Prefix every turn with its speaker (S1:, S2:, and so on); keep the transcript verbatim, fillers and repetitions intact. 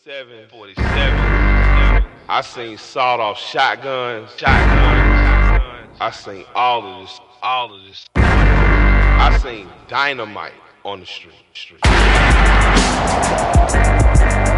S1: forty-seven, forty-seven. I seen sawed off shotguns, shotguns. I seen all of this, all of this. I seen dynamite on the street, street.